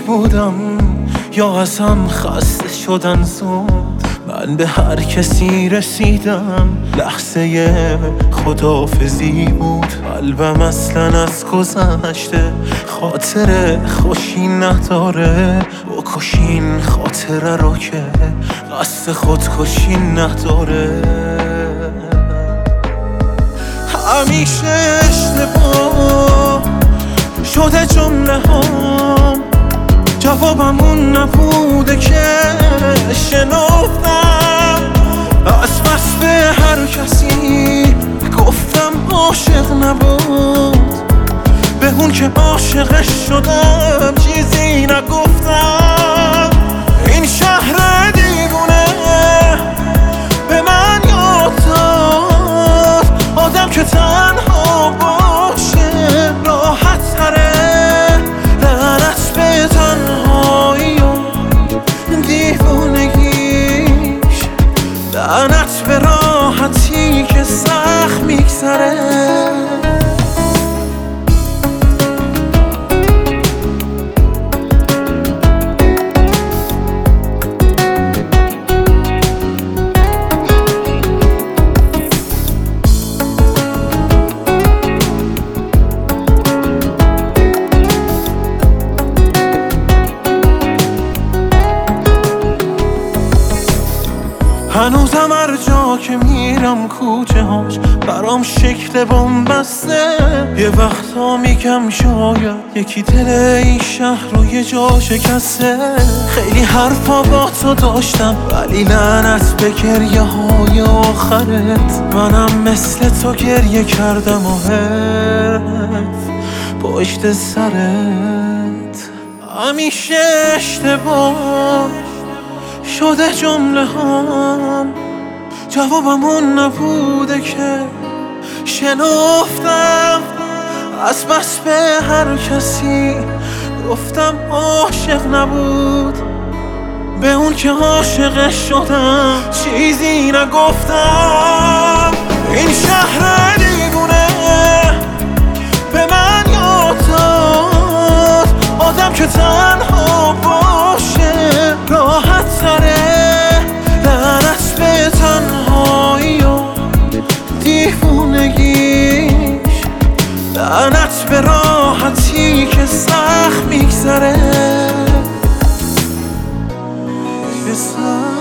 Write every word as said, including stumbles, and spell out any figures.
بودم یا ازم خسته شدن زود. من به هر کسی رسیدم لحظه خداحافظی بود. قلبم اصلا از گذشته خاطر خوشی نداره. بکشین خاطره رو که قصد خودکشی نداره. همیشه اشتباه شده جمله هام، جوابم اون نبوده که شنفتم. از بس به هر کسی گفتم عاشق نبود، به اون که عاشقش شدم چیزی نگفتم. این شهر دیوونه به من یاد داد آدم که تنها باشه راحت تره. لعنت به تنهایی و دیوونگیش، لعنت به راحتی که سخت میگذره. هنوزم هر جا که میرم کوچه هاش برام شکل بن‌بسته. یه وقتا میگم شاید یکی دل این شهر رو یه جا شکسته. خیلی حرفا با تو داشتم ولی لعنت به گریه های آخرت. منم مثل تو گریه کردم و حرف پشت سرت. همیشه اشتباه شده جمله هام، جوابم اون نبوده که شنفتم. از بس به هر کسی گفتم عاشق نبود، به اون که عاشقش شدم چیزی نگفتم. این شهر دیوونه به من یاد داد آدم که تنها باشه راحت تره. لعنت به تنهایی و دیوونگیش، لعنت به راحتی که سخت میگذره.